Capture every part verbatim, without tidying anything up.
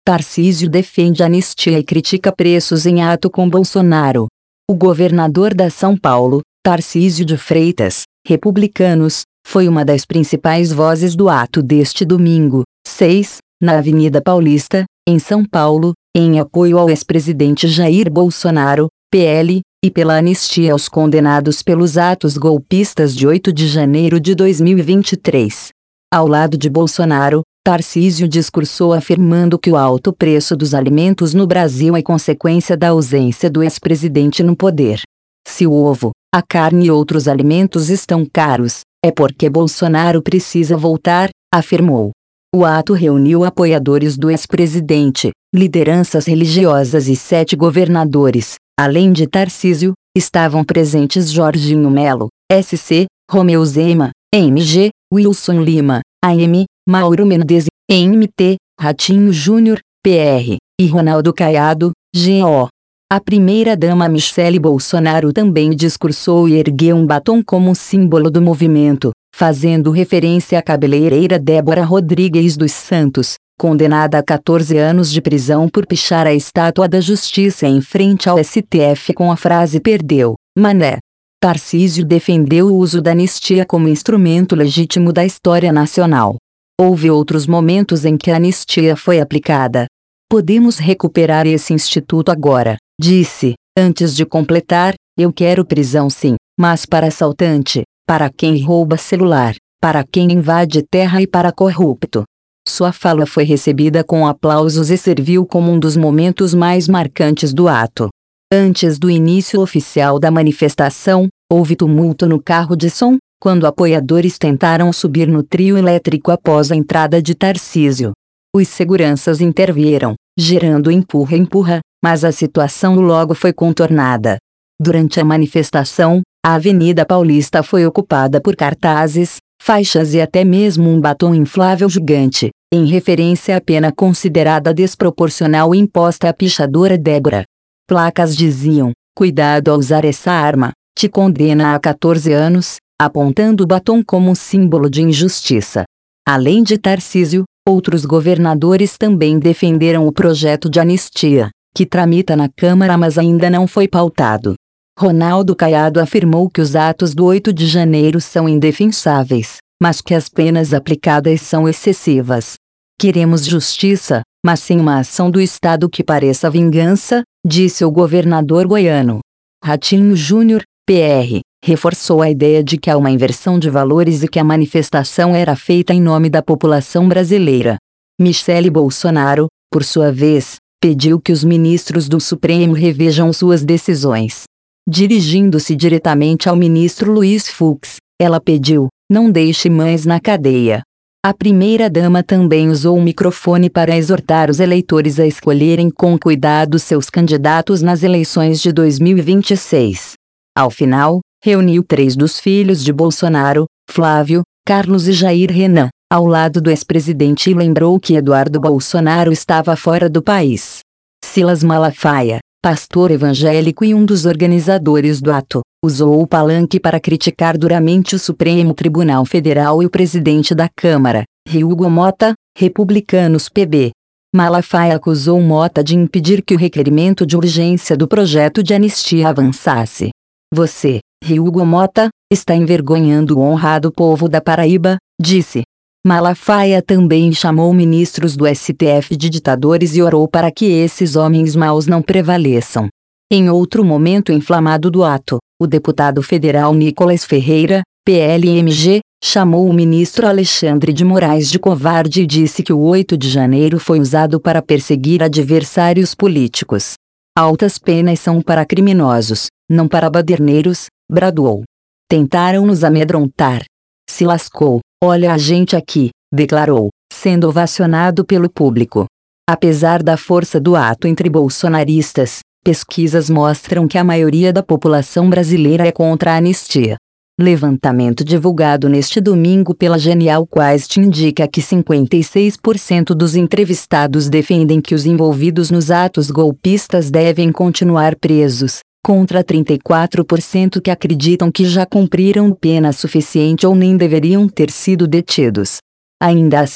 Tarcísio defende anistia e critica preços em ato com Bolsonaro. O governador da São Paulo, Tarcísio de Freitas, republicanos, foi uma das principais vozes do ato deste domingo, seis, na Avenida Paulista, em São Paulo, em apoio ao ex-presidente Jair Bolsonaro, P L, e pela anistia aos condenados pelos atos golpistas de oito de janeiro de dois mil e vinte e três. Ao lado de Bolsonaro, Tarcísio discursou afirmando que o alto preço dos alimentos no Brasil é consequência da ausência do ex-presidente no poder. Se o ovo, a carne e outros alimentos estão caros, é porque Bolsonaro precisa voltar, afirmou. O ato reuniu apoiadores do ex-presidente, lideranças religiosas e sete governadores. Além de Tarcísio, estavam presentes Jorginho Melo, S C, Romeu Zema, M G, Wilson Lima, A M, Mauro Mendes, M T, Ratinho Júnior, P R, e Ronaldo Caiado, G O. A primeira-dama Michele Bolsonaro também discursou e ergueu um batom como símbolo do movimento, fazendo referência à cabeleireira Débora Rodrigues dos Santos, condenada a quatorze anos de prisão por pichar a estátua da Justiça em frente ao S T F com a frase "Perdeu, mané". Tarcísio defendeu o uso da anistia como instrumento legítimo da história nacional. Houve outros momentos em que a anistia foi aplicada. Podemos recuperar esse instituto agora, disse, antes de completar: eu quero prisão sim, mas para assaltante, para quem rouba celular, para quem invade terra e para corrupto. Sua fala foi recebida com aplausos e serviu como um dos momentos mais marcantes do ato. Antes do início oficial da manifestação, houve tumulto no carro de som, quando apoiadores tentaram subir no trio elétrico após a entrada de Tarcísio. Os seguranças intervieram, gerando empurra-empurra, mas a situação logo foi contornada. Durante a manifestação, a Avenida Paulista foi ocupada por cartazes, faixas e até mesmo um batom inflável gigante, em referência à pena considerada desproporcional imposta à pichadora Débora. Placas diziam: "Cuidado ao usar essa arma, te condena a quatorze anos", apontando o batom como um símbolo de injustiça. Além de Tarcísio, outros governadores também defenderam o projeto de anistia, que tramita na Câmara mas ainda não foi pautado. Ronaldo Caiado afirmou que os atos do oito de janeiro são indefensáveis, mas que as penas aplicadas são excessivas. "Queremos justiça, mas sem uma ação do Estado que pareça vingança", disse o governador goiano. Ratinho Júnior, P R, reforçou a ideia de que há uma inversão de valores e que a manifestação era feita em nome da população brasileira. Michele Bolsonaro, por sua vez, pediu que os ministros do Supremo revejam suas decisões. Dirigindo-se diretamente ao ministro Luiz Fux, ela pediu: "Não deixe mães na cadeia". A primeira-dama também usou o microfone para exortar os eleitores a escolherem com cuidado seus candidatos nas eleições de dois mil e vinte e seis. Ao final, reuniu três dos filhos de Bolsonaro, Flávio, Carlos e Jair Renan, ao lado do ex-presidente e lembrou que Eduardo Bolsonaro estava fora do país. Silas Malafaia, pastor evangélico e um dos organizadores do ato, usou o palanque para criticar duramente o Supremo Tribunal Federal e o presidente da Câmara, Hugo Mota, republicanos P B. Malafaia acusou Mota de impedir que o requerimento de urgência do projeto de anistia avançasse. "Você, Hugo Mota, está envergonhando o honrado povo da Paraíba", disse. Malafaia também chamou ministros do S T F de ditadores e orou para que esses homens maus não prevaleçam. Em outro momento inflamado do ato, o deputado federal Nicolas Ferreira, P L M G, chamou o ministro Alexandre de Moraes de covarde e disse que o oito de janeiro foi usado para perseguir adversários políticos. "Altas penas são para criminosos, não para baderneiros", bradou. "Tentaram nos amedrontar. Se lascou, olha a gente aqui", declarou, sendo ovacionado pelo público. Apesar da força do ato entre bolsonaristas, pesquisas mostram que a maioria da população brasileira é contra a anistia. Levantamento divulgado neste domingo pela Genial Quest indica que cinquenta e seis por cento dos entrevistados defendem que os envolvidos nos atos golpistas devem continuar presos, contra trinta e quatro por cento que acreditam que já cumpriram pena suficiente ou nem deveriam ter sido detidos. Ainda assim,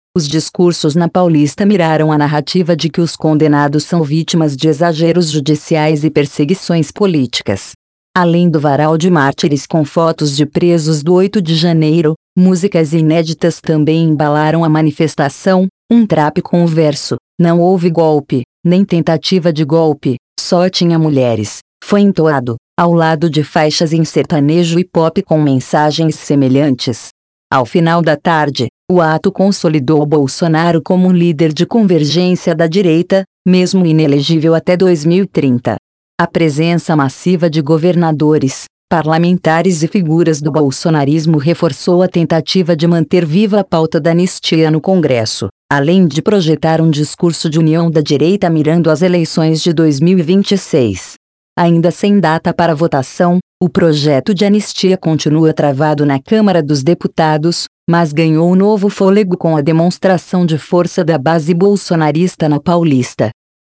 Os discursos na Paulista miraram a narrativa de que os condenados são vítimas de exageros judiciais e perseguições políticas. Além do varal de mártires com fotos de presos do oito de janeiro, músicas inéditas também embalaram a manifestação, um trap com o verso: "Não houve golpe, nem tentativa de golpe, só tinha mulheres", foi entoado, ao lado de faixas em sertanejo e pop com mensagens semelhantes. Ao final da tarde, o ato consolidou Bolsonaro como um líder de convergência da direita, mesmo inelegível até dois mil e trinta. A presença massiva de governadores, parlamentares e figuras do bolsonarismo reforçou a tentativa de manter viva a pauta da anistia no Congresso, além de projetar um discurso de união da direita mirando as eleições de dois mil e vinte e seis. Ainda sem data para votação, o projeto de anistia continua travado na Câmara dos Deputados, mas ganhou novo fôlego com a demonstração de força da base bolsonarista na Paulista.